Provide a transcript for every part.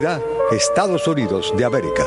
Estados Unidos de América.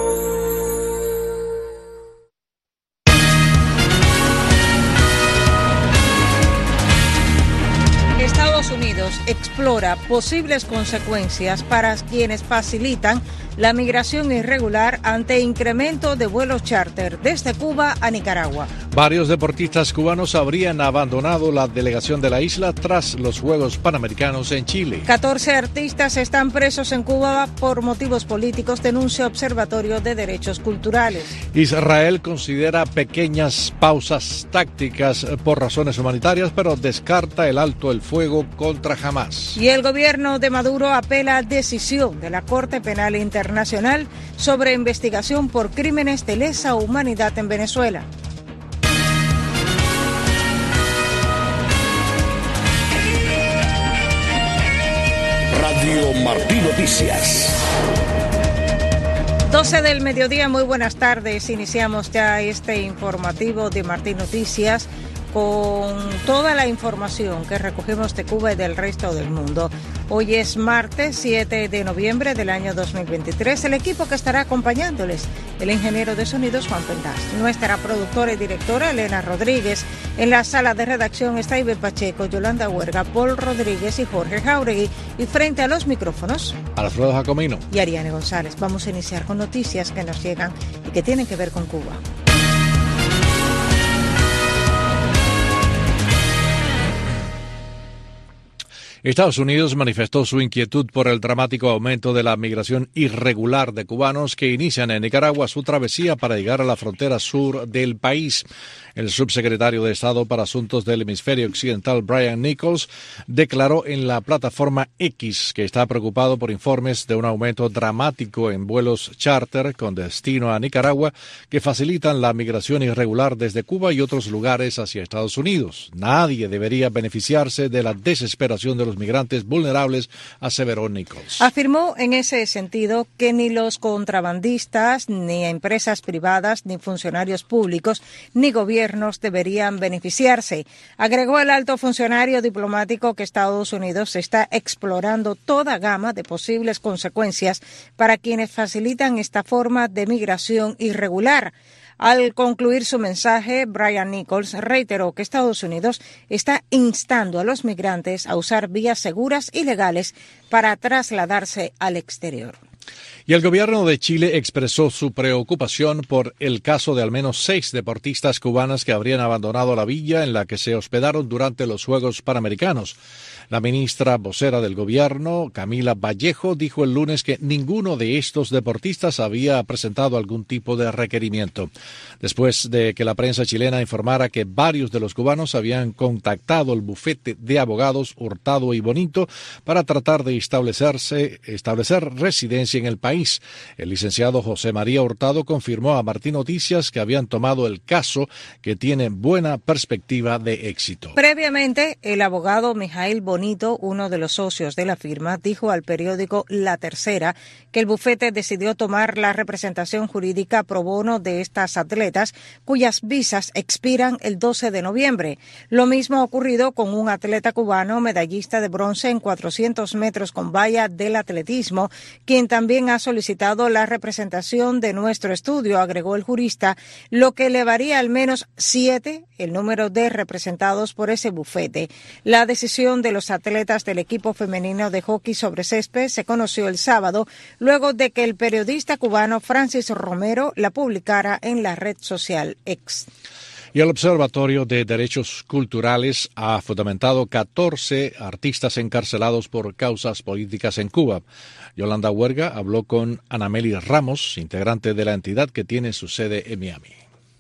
Estados Unidos explora posibles consecuencias para quienes facilitan la migración irregular ante incremento de vuelos charter desde Cuba a Nicaragua. Varios deportistas cubanos habrían abandonado la delegación de la isla tras los Juegos Panamericanos en Chile. 14 artistas están presos en Cuba por motivos políticos, denuncia Observatorio de Derechos Culturales. Israel considera pequeñas pausas tácticas por razones humanitarias, pero descarta el alto el fuego contra Hamás. Y el gobierno de Maduro apela a decisión de la Corte Penal Internacional sobre investigación por crímenes de lesa humanidad en Venezuela. Radio Martí Noticias. 12 del mediodía, muy buenas tardes. Iniciamos ya este informativo de Martí Noticias con toda la información que recogemos de Cuba y del resto del mundo. Hoy es martes 7 de noviembre del año 2023. El equipo que estará acompañándoles, el ingeniero de sonidos Juan Pendas, nuestra productora y directora Elena Rodríguez. En la sala de redacción está Ibe Pacheco, Yolanda Huerga, Paul Rodríguez y Jorge Jauregui. Y frente a los micrófonos, Alfredo Jacomino y Ariane González. Vamos a iniciar con noticias que nos llegan y que tienen que ver con Cuba. Estados Unidos manifestó su inquietud por el dramático aumento de la migración irregular de cubanos que inician en Nicaragua su travesía para llegar a la frontera sur del país. El subsecretario de Estado para Asuntos del Hemisferio Occidental, Brian Nichols, declaró en la plataforma X que está preocupado por informes de un aumento dramático en vuelos charter con destino a Nicaragua que facilitan la migración irregular desde Cuba y otros lugares hacia Estados Unidos. Nadie debería beneficiarse de la desesperación de los migrantes vulnerables, aseveró Nichols. Afirmó en ese sentido que ni los contrabandistas, ni empresas privadas, ni funcionarios públicos, ni gobiernos deberían beneficiarse. Agregó el alto funcionario diplomático que Estados Unidos está explorando toda gama de posibles consecuencias para quienes facilitan esta forma de migración irregular. Al concluir su mensaje, Brian Nichols reiteró que Estados Unidos está instando a los migrantes a usar vías seguras y legales para trasladarse al exterior. Y el gobierno de Chile expresó su preocupación por el caso de al menos 6 deportistas cubanas que habrían abandonado la villa en la que se hospedaron durante los Juegos Panamericanos. La ministra vocera del gobierno, Camila Vallejo, dijo el lunes que ninguno de estos deportistas había presentado algún tipo de requerimiento. Después de que la prensa chilena informara que varios de los cubanos habían contactado el bufete de abogados Hurtado y Bonito para tratar de establecer residencia en el país. El licenciado José María Hurtado confirmó a Martí Noticias que habían tomado el caso, que tiene buena perspectiva de éxito. Previamente, el abogado Mijail Bonito, uno de los socios de la firma, dijo al periódico La Tercera que el bufete decidió tomar la representación jurídica pro bono de estas atletas cuyas visas expiran el 12 de noviembre. Lo mismo ha ocurrido con un atleta cubano medallista de bronce en 400 metros con valla del atletismo, quien también ha solicitado la representación de nuestro estudio, agregó el jurista, lo que elevaría al menos 7 el número de representados por ese bufete. La decisión de los atletas del equipo femenino de hockey sobre césped se conoció el sábado, luego de que el periodista cubano Francis Romero la publicara en la red social X. Y el Observatorio de Derechos Culturales ha fundamentado 14 artistas encarcelados por causas políticas en Cuba. Yolanda Huerga habló con Anameli Ramos, integrante de la entidad que tiene su sede en Miami.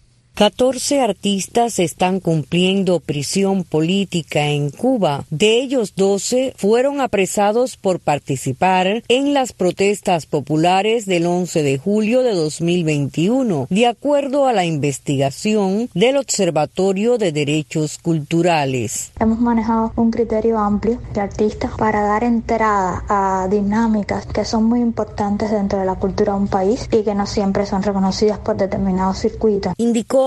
14 artistas están cumpliendo prisión política en Cuba. De ellos, 12 fueron apresados por participar en las protestas populares del 11 de julio de 2021, de acuerdo a la investigación del Observatorio de Derechos Culturales. Hemos manejado un criterio amplio de artistas para dar entrada a dinámicas que son muy importantes dentro de la cultura de un país y que no siempre son reconocidas por determinados circuitos. Indicó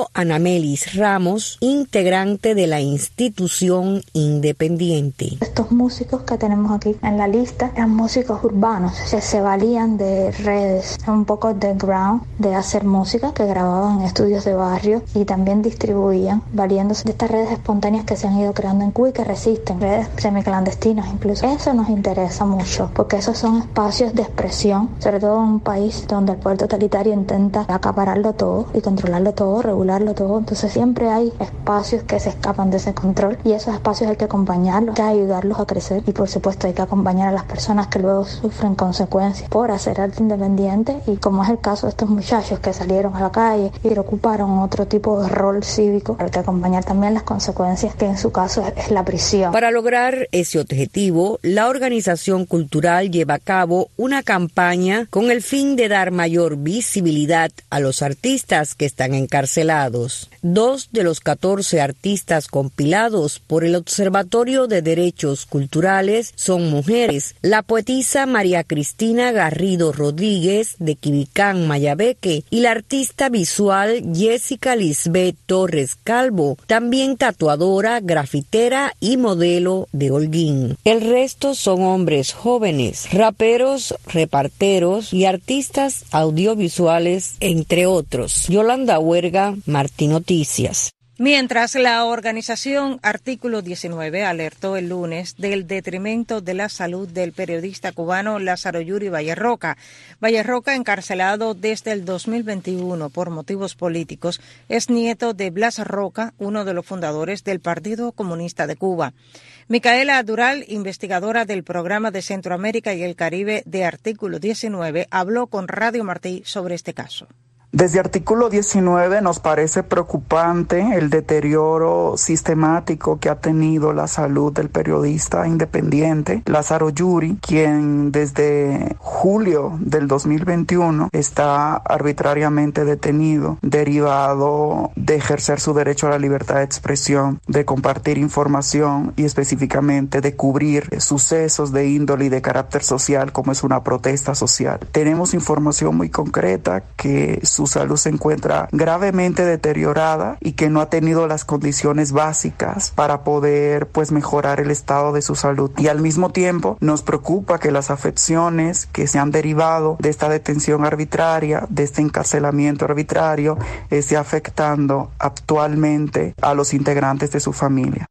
dijo Anamelis Ramos, integrante de la institución independiente. Estos músicos que tenemos aquí en la lista eran músicos urbanos, se valían de redes, un poco underground, de hacer música, que grababan en estudios de barrio y también distribuían, valiéndose de estas redes espontáneas que se han ido creando en Cuba y que resisten, redes semiclandestinas incluso. Eso nos interesa mucho, porque esos son espacios de expresión, sobre todo en un país donde el poder totalitario intenta acapararlo todo y controlarlo todo, regularlo todo. Entonces siempre hay espacios que se escapan de ese control y esos espacios hay que acompañarlos, hay que ayudarlos a crecer y por supuesto hay que acompañar a las personas que luego sufren consecuencias por hacer arte independiente, y como es el caso de estos muchachos que salieron a la calle y ocuparon otro tipo de rol cívico, hay que acompañar también las consecuencias, que en su caso es la prisión. Para lograr ese objetivo, la organización cultural lleva a cabo una campaña con el fin de dar mayor visibilidad a los artistas que están encarcelados. 2 de los 14 artistas compilados por el Observatorio de Derechos Culturales son mujeres. La poetisa María Cristina Garrido Rodríguez, de Quibicán, Mayabeque, y la artista visual Jessica Lisbeth Torres Calvo, también tatuadora, grafitera y modelo de Holguín. El resto son hombres jóvenes, raperos, reparteros y artistas audiovisuales, entre otros. Yolanda Huerga, Martín Noticias. Mientras, la organización Artículo 19 alertó el lunes del detrimento de la salud del periodista cubano Lázaro Yuri Vallerroca. Vallerroca, encarcelado desde el 2021 por motivos políticos, es nieto de Blas Roca, uno de los fundadores del Partido Comunista de Cuba. Micaela Dural, investigadora del Programa de Centroamérica y el Caribe de Artículo 19, habló con Radio Martí sobre este caso. Desde Artículo 19 nos parece preocupante el deterioro sistemático que ha tenido la salud del periodista independiente Lázaro Yuri, quien desde julio del 2021 está arbitrariamente detenido, derivado de ejercer su derecho a la libertad de expresión, de compartir información y específicamente de cubrir sucesos de índole y de carácter social, como es una protesta social. Tenemos información muy concreta que su salud se encuentra gravemente deteriorada y que no ha tenido las condiciones básicas para poder mejorar el estado de su salud. Y al mismo tiempo nos preocupa que las afecciones que se han derivado de esta detención arbitraria, de este encarcelamiento arbitrario, esté afectando actualmente a los integrantes de su familia.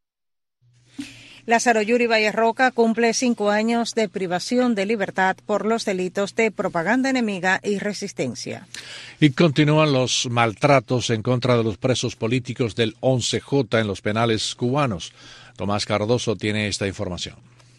Lázaro Yuri Vallerroca cumple 5 años de privación de libertad por los delitos de propaganda enemiga y resistencia. Y continúan los maltratos en contra de los presos políticos del 11J en los penales cubanos. Tomás Cardoso tiene esta información.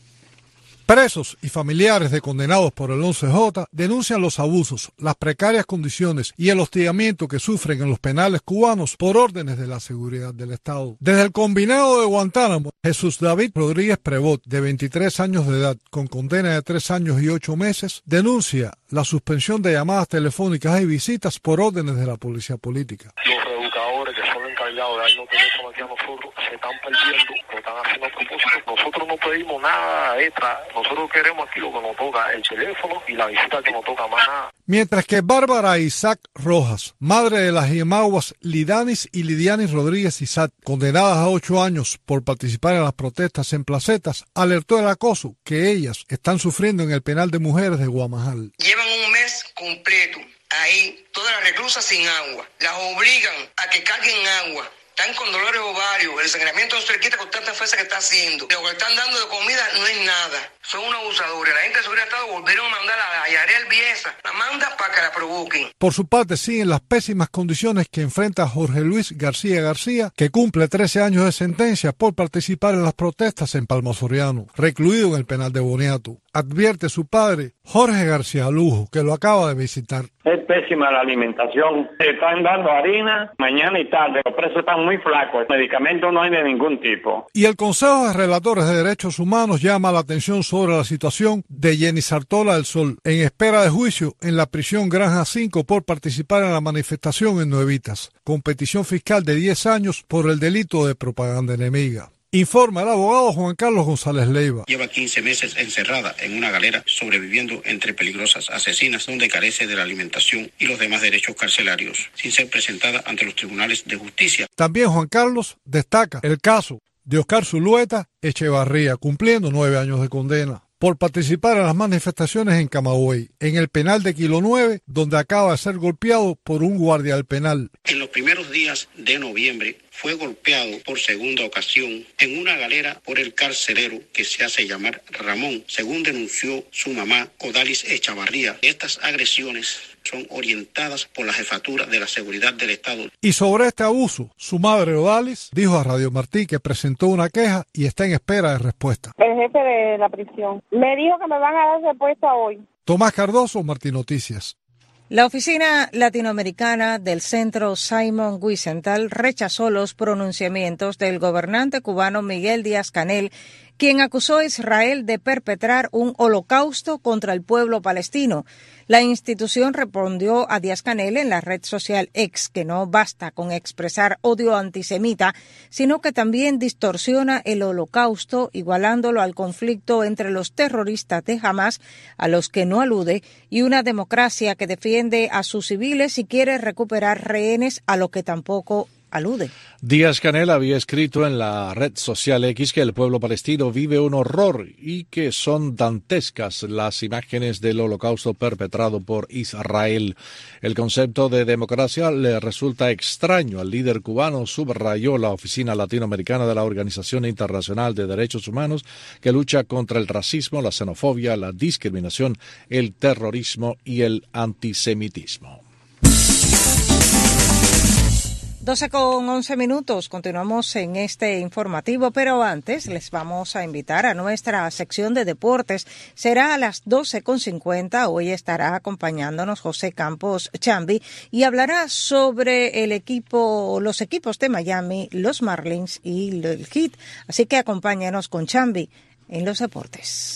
Presos y familiares de condenados por el 11J denuncian los abusos, las precarias condiciones y el hostigamiento que sufren en los penales cubanos por órdenes de la seguridad del Estado. Desde el combinado de Guantánamo, Jesús David Rodríguez Prevot, de 23 años de edad, con condena de 3 años y 8 meses, denuncia la suspensión de llamadas telefónicas y visitas por órdenes de la policía política. Los reeducadores que son encargados de darnos teléfono aquí a nosotros se están perdiendo, lo están haciendo a propósito. Nosotros no pedimos nada extra, nosotros queremos aquí lo que nos toca, el teléfono y la visita que nos toca, más nada. Mientras que Bárbara Isaac Rojas, madre de las Yemaguas Lidanis y Lidianis Rodríguez Isaac, condenadas a 8 años por participar en las protestas en placetas, alertó del acoso que ellas están sufriendo en el penal de mujeres de Guamajal. Llevan un mes completo ahí, todas las reclusas sin agua, las obligan a que carguen agua. Están con dolores ovarios, el sangramiento no se le quita con tanta fuerza que está haciendo. Lo que están dando de comida no es nada. Son unos abusadores. La gente de seguridad del Estado volvieron a mandar a Yarel Biesa. La manda para que la provoquen. Por su parte, siguen las pésimas condiciones que enfrenta Jorge Luis García García, que cumple 13 años de sentencia por participar en las protestas en Palma Soriano, recluido en el penal de Boniato. Advierte su padre, Jorge García Lujo, que lo acaba de visitar. Es pésima la alimentación. Están dando harina mañana y tarde. Los presos están muy flacos. Medicamentos no hay de ningún tipo. Y el Consejo de Relatores de Derechos Humanos llama la atención sobre la situación de Jenny Sartola del Sol, en espera de juicio en la prisión Granja 5 por participar en la manifestación en Nuevitas, con petición fiscal de 10 años por el delito de propaganda enemiga. Informa el abogado Juan Carlos González Leiva. Lleva 15 meses encerrada en una galera, sobreviviendo entre peligrosas asesinas, donde carece de la alimentación y los demás derechos carcelarios, sin ser presentada ante los tribunales de justicia. También Juan Carlos destaca el caso de Oscar Zulueta Echevarría, cumpliendo 9 años de condena por participar en las manifestaciones en Camagüey, en el penal de Kilo 9, donde acaba de ser golpeado por un guardia del penal. En los primeros días de noviembre fue golpeado por segunda ocasión en una galera por el carcelero que se hace llamar Ramón, según denunció su mamá, Odalis Echevarría. Estas agresiones son orientadas por la Jefatura de la Seguridad del Estado. Y sobre este abuso, su madre Odalis dijo a Radio Martí que presentó una queja y está en espera de respuesta. El jefe de la prisión me dijo que me van a dar respuesta hoy. Tomás Cardoso, Martí Noticias. La oficina latinoamericana del Centro Simon Wiesenthal rechazó los pronunciamientos del gobernante cubano Miguel Díaz-Canel, quien acusó a Israel de perpetrar un holocausto contra el pueblo palestino. La institución respondió a Díaz-Canel en la red social X que no basta con expresar odio antisemita, sino que también distorsiona el holocausto, igualándolo al conflicto entre los terroristas de Hamás, a los que no alude, y una democracia que defiende a sus civiles y quiere recuperar rehenes, a lo que tampoco alude. Díaz-Canel había escrito en la red social X que el pueblo palestino vive un horror y que son dantescas las imágenes del holocausto perpetrado por Israel. El concepto de democracia le resulta extraño al líder cubano, subrayó la oficina latinoamericana de la Organización Internacional de Derechos Humanos, que lucha contra el racismo, la xenofobia, la discriminación, el terrorismo y el antisemitismo. 12:11. Continuamos en este informativo, pero antes les vamos a invitar a nuestra sección de deportes. Será a las 12:50. Hoy estará acompañándonos José Campos Chambi y hablará sobre los equipos de Miami, los Marlins y el Heat. Así que acompáñanos con Chambi en los deportes.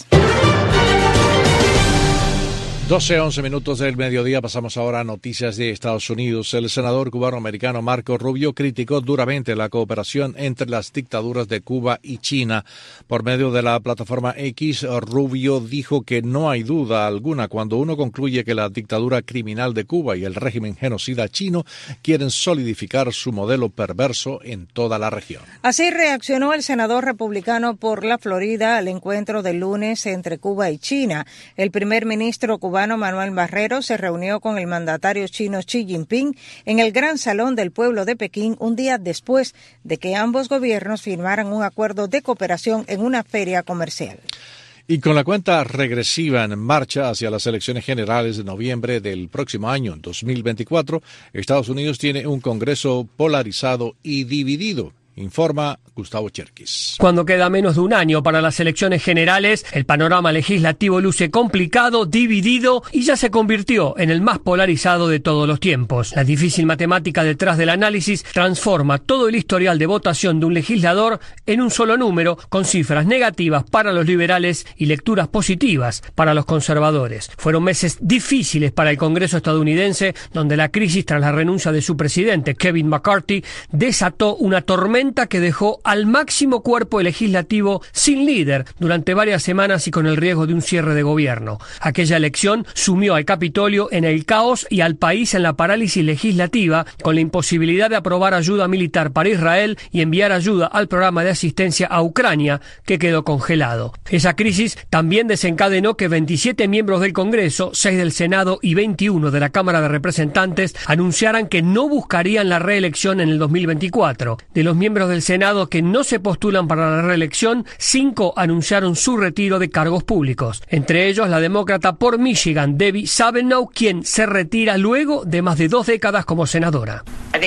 12:11 del mediodía. Pasamos ahora a noticias de Estados Unidos. El senador cubano-americano Marco Rubio criticó duramente la cooperación entre las dictaduras de Cuba y China. Por medio de la plataforma X, Rubio dijo que no hay duda alguna cuando uno concluye que la dictadura criminal de Cuba y el régimen genocida chino quieren solidificar su modelo perverso en toda la región. Así reaccionó el senador republicano por la Florida al encuentro del lunes entre Cuba y China. El primer ministro cubano Manuel Barrero se reunió con el mandatario chino Xi Jinping en el Gran Salón del Pueblo de Pekín un día después de que ambos gobiernos firmaran un acuerdo de cooperación en una feria comercial. Y con la cuenta regresiva en marcha hacia las elecciones generales de noviembre del próximo año, en 2024, Estados Unidos tiene un Congreso polarizado y dividido. Informa Gustavo Cherkis. Cuando queda menos de un año para las elecciones generales, el panorama legislativo luce complicado, dividido y ya se convirtió en el más polarizado de todos los tiempos. La difícil matemática detrás del análisis transforma todo el historial de votación de un legislador en un solo número, con cifras negativas para los liberales y lecturas positivas para los conservadores. Fueron meses difíciles para el Congreso estadounidense, donde la crisis tras la renuncia de su presidente, Kevin McCarthy, desató una tormenta que dejó al máximo cuerpo legislativo sin líder durante varias semanas y con el riesgo de un cierre de gobierno. Aquella elección sumió al Capitolio en el caos y al país en la parálisis legislativa, con la imposibilidad de aprobar ayuda militar para Israel y enviar ayuda al programa de asistencia a Ucrania, que quedó congelado. Esa crisis también desencadenó que 27 miembros del Congreso, 6 del Senado y 21 de la Cámara de Representantes anunciaran que no buscarían la reelección en el 2024. De los miembros del Senado que no se postulan para la reelección, 5 anunciaron su retiro de cargos públicos. Entre ellos, la demócrata por Michigan, Debbie Stabenow, quien se retira luego de más de 2 décadas como senadora.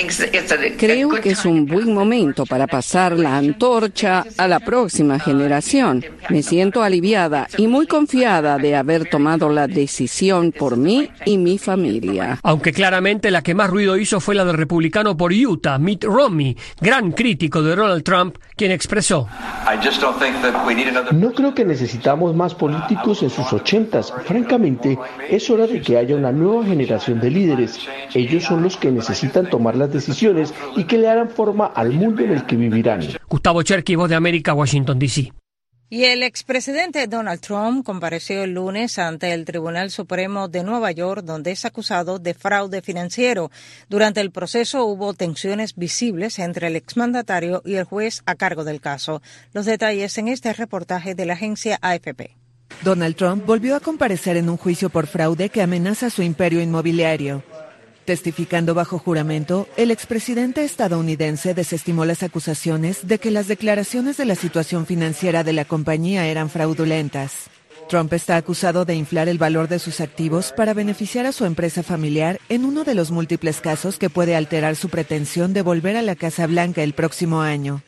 Creo que es un buen momento para pasar la antorcha a la próxima generación. Me siento aliviada y muy confiada de haber tomado la decisión por mí y mi familia. Aunque claramente la que más ruido hizo fue la del republicano por Utah, Mitt Romney, gran crítico político de Donald Trump, quien expresó: No creo que necesitamos más políticos en sus 80s. Francamente, es hora de que haya una nueva generación de líderes. Ellos son los que necesitan tomar las decisiones y que le harán forma al mundo en el que vivirán. Gustavo Cherky, Voz de América, Washington, D.C. Y el expresidente Donald Trump compareció el lunes ante el Tribunal Supremo de Nueva York, donde es acusado de fraude financiero. Durante el proceso hubo tensiones visibles entre el exmandatario y el juez a cargo del caso. Los detalles en este reportaje de la agencia AFP. Donald Trump volvió a comparecer en un juicio por fraude que amenaza su imperio inmobiliario. Testificando bajo juramento, el expresidente estadounidense desestimó las acusaciones de que las declaraciones de la situación financiera de la compañía eran fraudulentas. Trump está acusado de inflar el valor de sus activos para beneficiar a su empresa familiar en uno de los múltiples casos que puede alterar su pretensión de volver a la Casa Blanca el próximo año.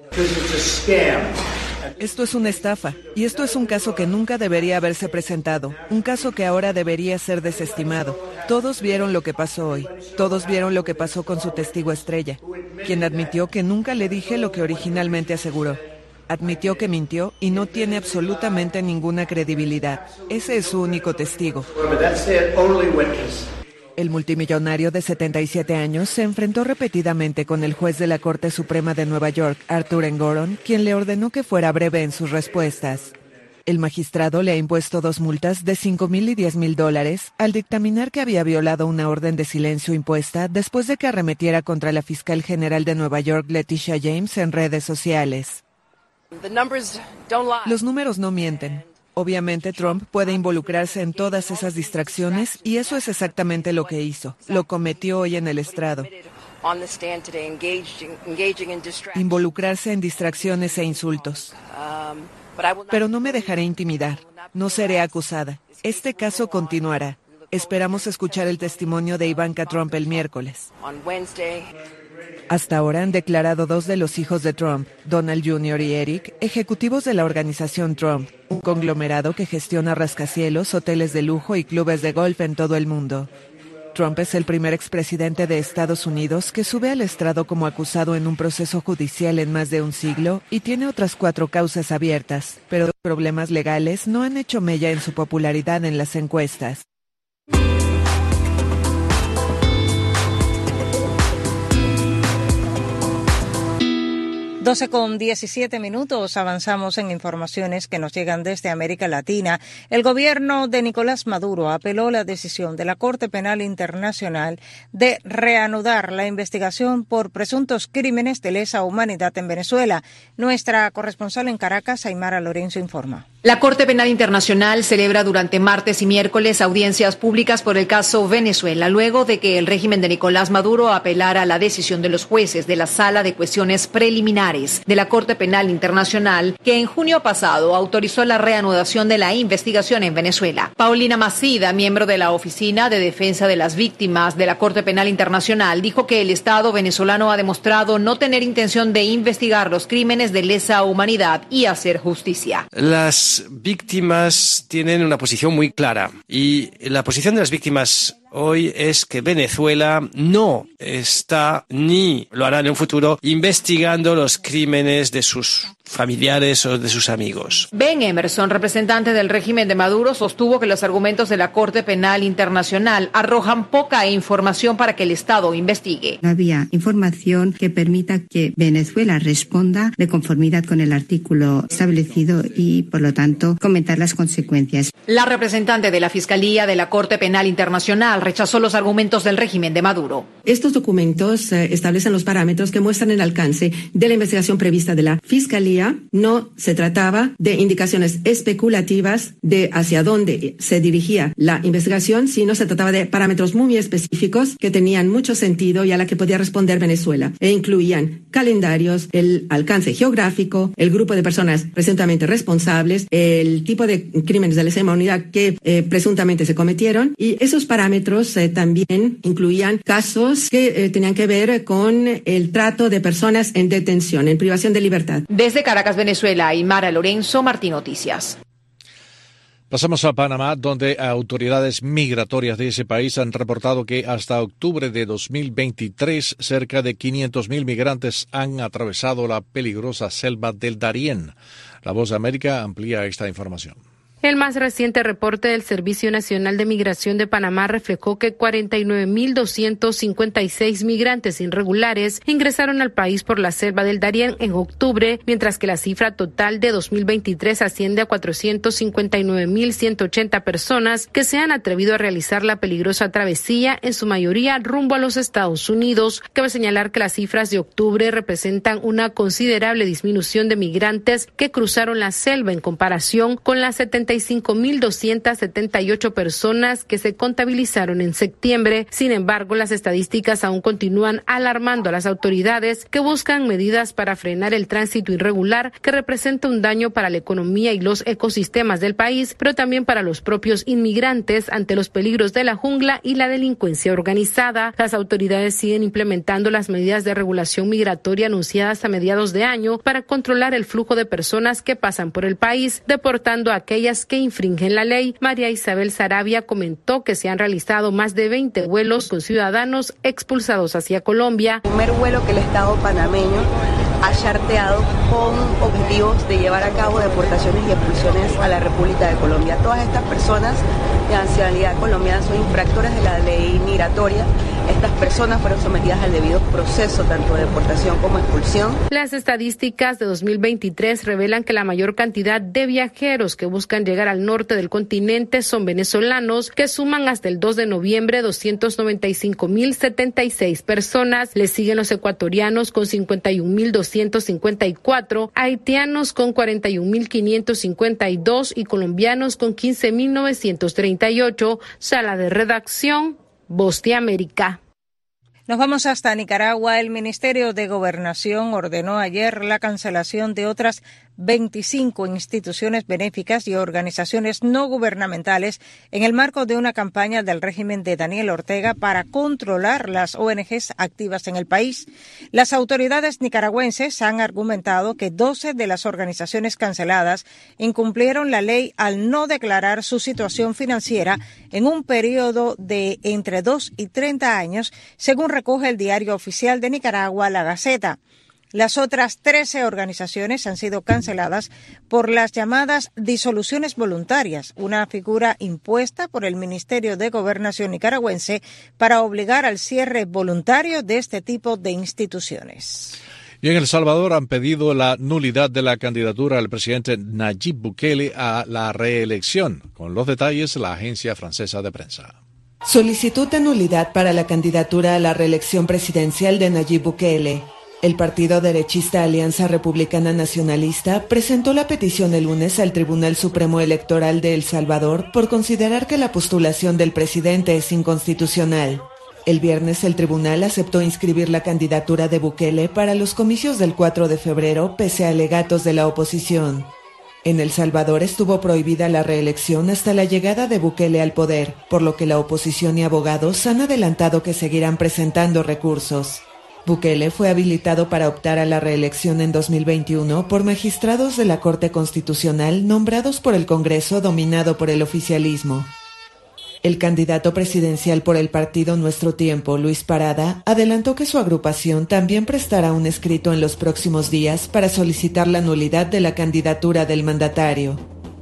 Esto es una estafa, y esto es un caso que nunca debería haberse presentado, un caso que ahora debería ser desestimado. Todos vieron lo que pasó hoy, todos vieron lo que pasó con su testigo estrella, quien admitió que nunca le dije lo que originalmente aseguró. Admitió que mintió y no tiene absolutamente ninguna credibilidad. Ese es su único testigo. El multimillonario de 77 años se enfrentó repetidamente con el juez de la Corte Suprema de Nueva York, Arthur Engoron, quien le ordenó que fuera breve en sus respuestas. El magistrado le ha impuesto 2 multas de $5,000 y $10,000 al dictaminar que había violado una orden de silencio impuesta después de que arremetiera contra la fiscal general de Nueva York, Letitia James, en redes sociales. Los números no mienten. Obviamente Trump puede involucrarse en todas esas distracciones y eso es exactamente lo que hizo. Lo cometió hoy en el estrado. Involucrarse en distracciones e insultos. Pero no me dejaré intimidar. No seré acusada. Este caso continuará. Esperamos escuchar el testimonio de Ivanka Trump el miércoles. Hasta ahora han declarado 2 de los hijos de Trump, Donald Jr. y Eric, ejecutivos de la organización Trump, un conglomerado que gestiona rascacielos, hoteles de lujo y clubes de golf en todo el mundo. Trump es el primer expresidente de Estados Unidos que sube al estrado como acusado en un proceso judicial en más de un siglo y tiene otras 4 causas abiertas, pero los problemas legales no han hecho mella en su popularidad en las encuestas. 12:17, avanzamos en informaciones que nos llegan desde América Latina. El gobierno de Nicolás Maduro apeló la decisión de la Corte Penal Internacional de reanudar la investigación por presuntos crímenes de lesa humanidad en Venezuela. Nuestra corresponsal en Caracas, Aymara Lorenzo, informa. La Corte Penal Internacional celebra durante martes y miércoles audiencias públicas por el caso Venezuela, luego de que el régimen de Nicolás Maduro apelara la decisión de los jueces de la Sala de Cuestiones Preliminares de la Corte Penal Internacional, que en junio pasado autorizó la reanudación de la investigación en Venezuela. Paulina Macida, miembro de la Oficina de Defensa de las Víctimas de la Corte Penal Internacional, dijo que el Estado venezolano ha demostrado no tener intención de investigar los crímenes de lesa humanidad y hacer justicia. Las víctimas tienen una posición muy clara y la posición de las víctimas hoy es que Venezuela no está, ni lo hará en un futuro, investigando los crímenes de sus familiares o de sus amigos. Ben Emerson, representante del régimen de Maduro, sostuvo que los argumentos de la Corte Penal Internacional arrojan poca información para que el Estado investigue. No había información que permita que Venezuela responda de conformidad con el artículo establecido y, por lo tanto, comentar las consecuencias. La representante de la Fiscalía de la Corte Penal Internacional rechazó los argumentos del régimen de Maduro. Estos documentos establecen los parámetros que muestran el alcance de la investigación prevista de la Fiscalía. No se trataba de indicaciones especulativas de hacia dónde se dirigía la investigación, sino se trataba de parámetros muy específicos que tenían mucho sentido y a la que podía responder Venezuela, e incluían calendarios, el alcance geográfico, el grupo de personas presuntamente responsables, el tipo de crímenes de lesa humanidad que presuntamente se cometieron, y esos parámetros también incluían casos que tenían que ver con el trato de personas en detención, en privación de libertad. Desde Caracas, Venezuela, Aymara Lorenzo, Martín Noticias. Pasamos a Panamá, donde autoridades migratorias de ese país han reportado que hasta octubre de 2023 cerca de 500.000 migrantes han atravesado la peligrosa selva del Darién. La Voz de América amplía esta información. El más reciente reporte del Servicio Nacional de Migración de Panamá reflejó que 49.256 migrantes irregulares ingresaron al país por la selva del Darién en octubre, mientras que la cifra total de 2023 asciende a 459.180 personas que se han atrevido a realizar la peligrosa travesía, en su mayoría rumbo a los Estados Unidos. Cabe señalar que las cifras de octubre representan una considerable disminución de migrantes que cruzaron la selva en comparación con las 75.278 personas que se contabilizaron en septiembre. Sin embargo, las estadísticas aún continúan alarmando a las autoridades, que buscan medidas para frenar el tránsito irregular, que representa un daño para la economía y los ecosistemas del país, pero también para los propios inmigrantes ante los peligros de la jungla y la delincuencia organizada. Las autoridades siguen implementando las medidas de regulación migratoria anunciadas a mediados de año para controlar el flujo de personas que pasan por el país, deportando a aquellas que infringen la ley. María Isabel Sarabia comentó que se han realizado más de 20 vuelos con ciudadanos expulsados hacia Colombia. El primer vuelo que el Estado panameño ha charteado con objetivos de llevar a cabo deportaciones y expulsiones a la República de Colombia. Todas estas personas de nacionalidad colombiana son infractoras de la ley migratoria. Estas personas fueron sometidas al debido proceso, tanto de deportación como expulsión. Las estadísticas de 2023 revelan que la mayor cantidad de viajeros que buscan llegar al norte del continente son venezolanos, que suman hasta el 2 de noviembre 295.076 personas. Le siguen los ecuatorianos con 51.254, haitianos con 41.552 y colombianos con 15.938. Sala de redacción, Voz de América. Nos vamos hasta Nicaragua. El Ministerio de Gobernación ordenó ayer la cancelación de otras 25 instituciones benéficas y organizaciones no gubernamentales en el marco de una campaña del régimen de Daniel Ortega para controlar las ONGs activas en el país. Las autoridades nicaragüenses han argumentado que 12 de las organizaciones canceladas incumplieron la ley al no declarar su situación financiera en un periodo de entre 2 y 30 años, según recoge el diario oficial de Nicaragua, La Gaceta. Las otras 13 organizaciones han sido canceladas por las llamadas disoluciones voluntarias, una figura impuesta por el Ministerio de Gobernación nicaragüense para obligar al cierre voluntario de este tipo de instituciones. Y en El Salvador han pedido la nulidad de la candidatura del presidente Nayib Bukele a la reelección. Con los detalles, la agencia francesa de prensa. Solicitud de nulidad para la candidatura a la reelección presidencial de Nayib Bukele. El partido derechista Alianza Republicana Nacionalista presentó la petición el lunes al Tribunal Supremo Electoral de El Salvador por considerar que la postulación del presidente es inconstitucional. El viernes el tribunal aceptó inscribir la candidatura de Bukele para los comicios del 4 de febrero pese a alegatos de la oposición. En El Salvador estuvo prohibida la reelección hasta la llegada de Bukele al poder, por lo que la oposición y abogados han adelantado que seguirán presentando recursos. Bukele fue habilitado para optar a la reelección en 2021 por magistrados de la Corte Constitucional nombrados por el Congreso dominado por el oficialismo. El candidato presidencial por el partido Nuestro Tiempo, Luis Parada, adelantó que su agrupación también prestará un escrito en los próximos días para solicitar la nulidad de la candidatura del mandatario.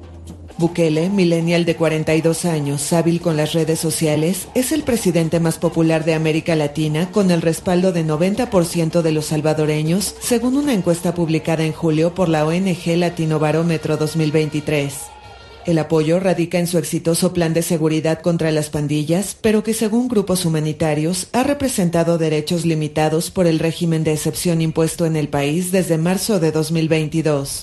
Bukele, millennial de 42 años, hábil con las redes sociales, es el presidente más popular de América Latina con el respaldo de 90% de los salvadoreños, según una encuesta publicada en julio por la ONG Latino Barómetro 2023. El apoyo radica en su exitoso plan de seguridad contra las pandillas, pero que según grupos humanitarios ha representado derechos limitados por el régimen de excepción impuesto en el país desde marzo de 2022.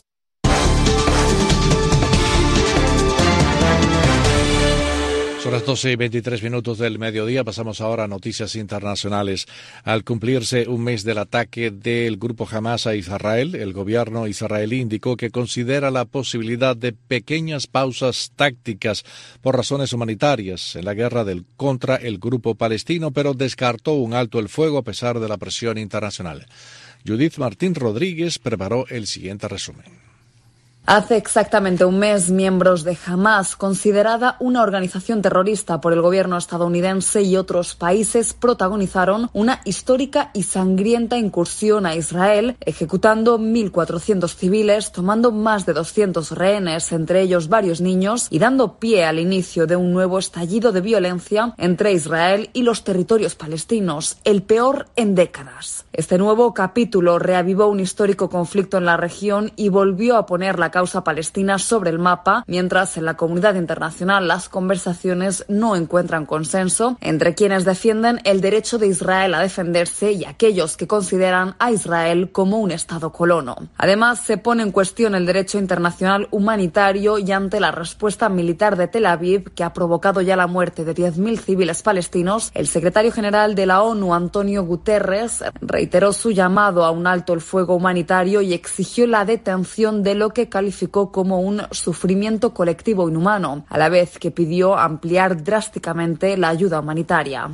Son las 12:23 del mediodía. Pasamos ahora a noticias internacionales. Al cumplirse un mes del ataque del grupo Hamas a Israel, el gobierno israelí indicó que considera la posibilidad de pequeñas pausas tácticas por razones humanitarias en la guerra contra el grupo palestino, pero descartó un alto el fuego a pesar de la presión internacional. Judith Martín Rodríguez preparó el siguiente resumen. Hace exactamente un mes, miembros de Hamas, considerada una organización terrorista por el gobierno estadounidense y otros países, protagonizaron una histórica y sangrienta incursión a Israel, ejecutando 1.400 civiles, tomando más de 200 rehenes, entre ellos varios niños, y dando pie al inicio de un nuevo estallido de violencia entre Israel y los territorios palestinos, el peor en décadas. Este nuevo capítulo reavivó un histórico conflicto en la región y volvió a poner la causa palestina sobre el mapa, mientras en la comunidad internacional las conversaciones no encuentran consenso entre quienes defienden el derecho de Israel a defenderse y aquellos que consideran a Israel como un estado colono. Además, se pone en cuestión el derecho internacional humanitario y ante la respuesta militar de Tel Aviv, que ha provocado ya la muerte de 10.000 civiles palestinos, el secretario general de la ONU, Antonio Guterres, reiteró su llamado a un alto el fuego humanitario y exigió la detención de lo que calificó como un sufrimiento colectivo inhumano, a la vez que pidió ampliar drásticamente la ayuda humanitaria.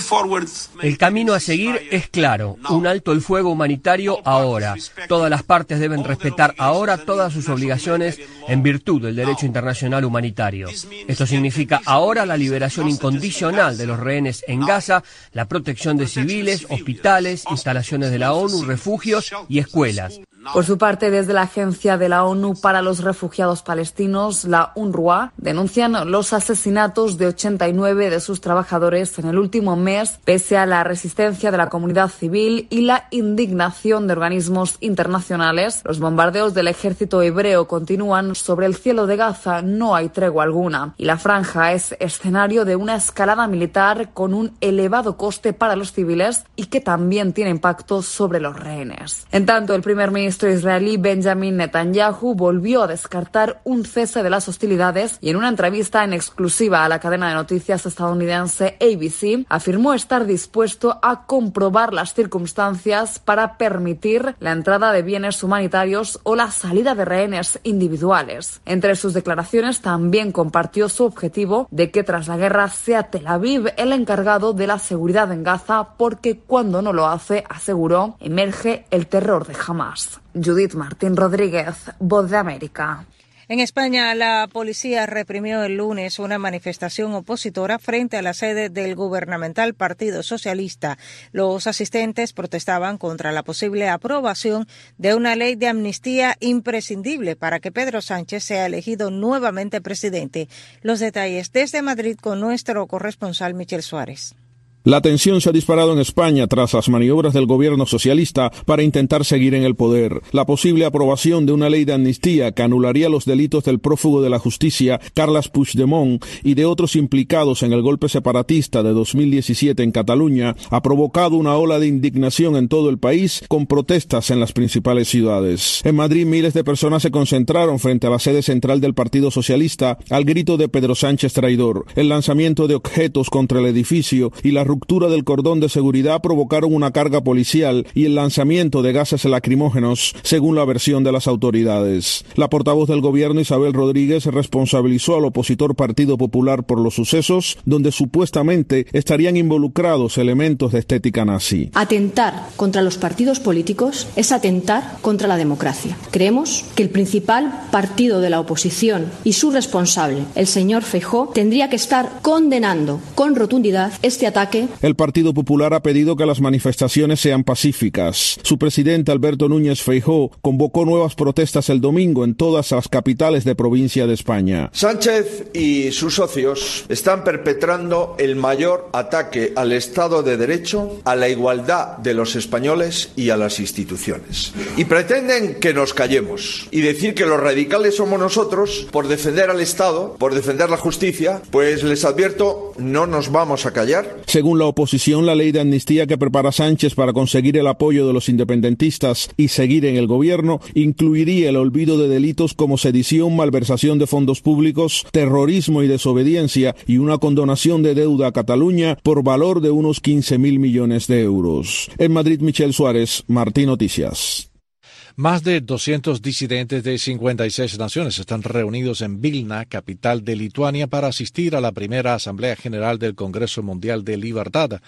El camino a seguir es claro, un alto el fuego humanitario ahora. Todas las partes deben respetar ahora todas sus obligaciones en virtud del derecho internacional humanitario. Esto significa ahora la liberación incondicional de los rehenes en Gaza, la protección de civiles, hospitales, instalaciones de la ONU, refugios y escuelas. Por su parte, desde la Agencia de la ONU para los Refugiados Palestinos, la UNRWA, denuncian los asesinatos de 89 de sus trabajadores en el último mes, pese a la resistencia de la comunidad civil y la indignación de organismos internacionales. Los bombardeos del ejército hebreo continúan sobre el cielo de Gaza, no hay tregua alguna, y la franja es escenario de una escalada militar con un elevado coste para los civiles y que también tiene impacto sobre los rehenes. En tanto, el primer ministro israelí Benjamin Netanyahu volvió a descartar un cese de las hostilidades y en una entrevista en exclusiva a la cadena de noticias estadounidense ABC afirmó estar dispuesto a comprobar las circunstancias para permitir la entrada de bienes humanitarios o la salida de rehenes individuales. Entre sus declaraciones también compartió su objetivo de que tras la guerra sea Tel Aviv el encargado de la seguridad en Gaza, porque cuando no lo hace, aseguró, emerge el terror de Hamas. Judith Martín Rodríguez, Voz de América. En España, la policía reprimió el lunes una manifestación opositora frente a la sede del gubernamental Partido Socialista. Los asistentes protestaban contra la posible aprobación de una ley de amnistía imprescindible para que Pedro Sánchez sea elegido nuevamente presidente. Los detalles desde Madrid con nuestro corresponsal Michel Suárez. La tensión se ha disparado en España tras las maniobras del gobierno socialista para intentar seguir en el poder. La posible aprobación de una ley de amnistía que anularía los delitos del prófugo de la justicia Carles Puigdemont y de otros implicados en el golpe separatista de 2017 en Cataluña ha provocado una ola de indignación en todo el país, con protestas en las principales ciudades. En Madrid, miles de personas se concentraron frente a la sede central del Partido Socialista al grito de Pedro Sánchez traidor. El lanzamiento de objetos contra el edificio y la ruptura del cordón de seguridad provocaron una carga policial y el lanzamiento de gases lacrimógenos, según la versión de las autoridades. La portavoz del gobierno, Isabel Rodríguez, responsabilizó al opositor Partido Popular por los sucesos, donde supuestamente estarían involucrados elementos de estética nazi. Atentar contra los partidos políticos es atentar contra la democracia. Creemos que el principal partido de la oposición y su responsable, el señor Feijóo, tendría que estar condenando con rotundidad este ataque. El Partido Popular ha pedido que las manifestaciones sean pacíficas. Su presidente, Alberto Núñez Feijóo, convocó nuevas protestas el domingo en todas las capitales de provincia de España. Sánchez y sus socios están perpetrando el mayor ataque al Estado de Derecho, a la igualdad de los españoles y a las instituciones. Y pretenden que nos callemos y decir que los radicales somos nosotros por defender al Estado, por defender la justicia. Pues les advierto, no nos vamos a callar. Según la oposición, la ley de amnistía que prepara Sánchez para conseguir el apoyo de los independentistas y seguir en el gobierno incluiría el olvido de delitos como sedición, malversación de fondos públicos, terrorismo y desobediencia y una condonación de deuda a Cataluña por valor de unos 15.000 millones de euros. En Madrid, Michel Suárez, Martín Noticias. Más de 200 disidentes de 56 naciones están reunidos en Vilna, capital de Lituania, para asistir a la primera Asamblea General del Congreso Mundial de Libertad.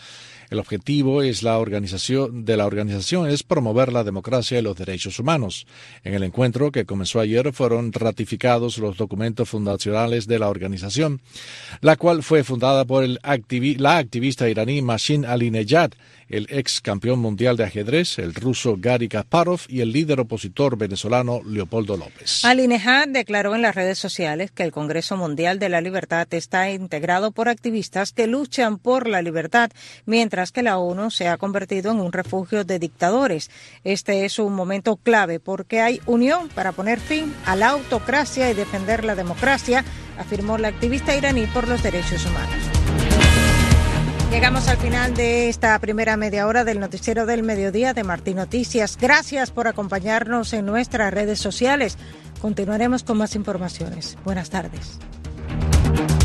El objetivo de la organización es promover la democracia y los derechos humanos. En el encuentro que comenzó ayer fueron ratificados los documentos fundacionales de la organización, la cual fue fundada por la activista iraní Mahsa Alinejad, el ex campeón mundial de ajedrez, el ruso Garry Kasparov y el líder opositor venezolano Leopoldo López. Alinejad declaró en las redes sociales que el Congreso Mundial de la Libertad está integrado por activistas que luchan por la libertad, mientras que la ONU se ha convertido en un refugio de dictadores. Este es un momento clave porque hay unión para poner fin a la autocracia y defender la democracia, afirmó la activista iraní por los derechos humanos. Llegamos al final de esta primera media hora del noticiero del mediodía de Martín Noticias. Gracias por acompañarnos en nuestras redes sociales. Continuaremos con más informaciones. Buenas tardes.